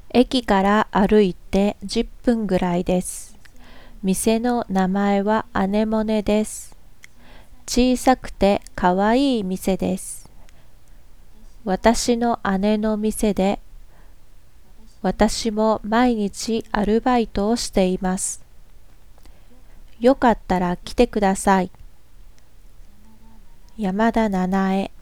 駅から歩いて10分ぐらいです。店の名前はアネモネです。小さくてかわいい店です。私の姉の店で、私も毎日アルバイトをしています。よかったら来てください。山田七重